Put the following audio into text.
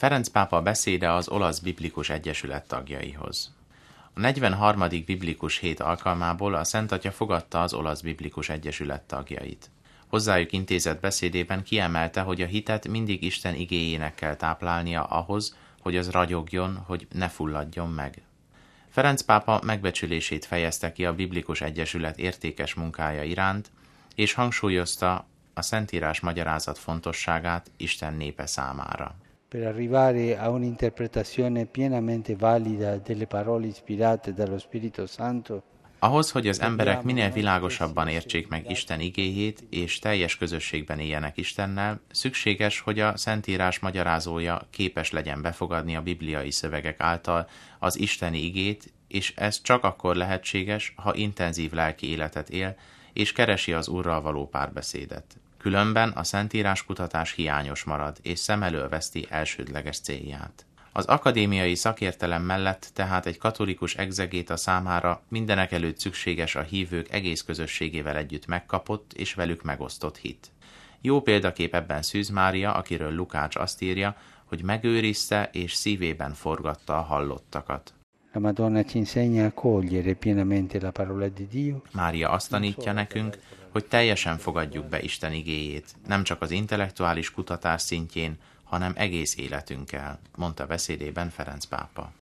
Ferenc pápa beszéde az Olasz Biblikus Egyesület tagjaihoz. A 43. biblikus hét alkalmából a Szent Atya fogadta az Olasz Biblikus Egyesület tagjait. Hozzájuk intézett beszédében kiemelte, hogy a hitet mindig Isten igéjének kell táplálnia ahhoz, hogy az ragyogjon, hogy ne fulladjon meg. Ferenc pápa megbecsülését fejezte ki a Biblikus Egyesület értékes munkája iránt, és hangsúlyozta a Szentírás magyarázat fontosságát Isten népe számára. Per arrivare a un'interpretazione pienamente valida delle parole ispirate dallo Spirito Santo, ahhoz, hogy az emberek minél világosabban értsék meg Isten igéjét, és teljes közösségben éljenek Istennel, szükséges, hogy a Szentírás magyarázója képes legyen befogadni a bibliai szövegek által az isteni igét, és ez csak akkor lehetséges, ha intenzív lelki életet él, és keresi az Úrral való párbeszédet. Különben a Szentírás kutatás hiányos marad, és szem elől veszti elsődleges célját. Az akadémiai szakértelem mellett tehát egy katolikus egzegéta számára mindenekelőtt szükséges a hívők egész közösségével együtt megkapott és velük megosztott hit. Jó példakép ebben Szűz Mária, akiről Lukács azt írja, hogy megőrizte és szívében forgatta a hallottakat. La Madonna ci insegna a cogliere pienamente la parola di Dio. Mária azt tanítja nekünk, hogy teljesen fogadjuk be Isten igéjét, nem csak az intellektuális kutatás szintjén, hanem egész életünkkel, mondta beszédében Ferenc pápa.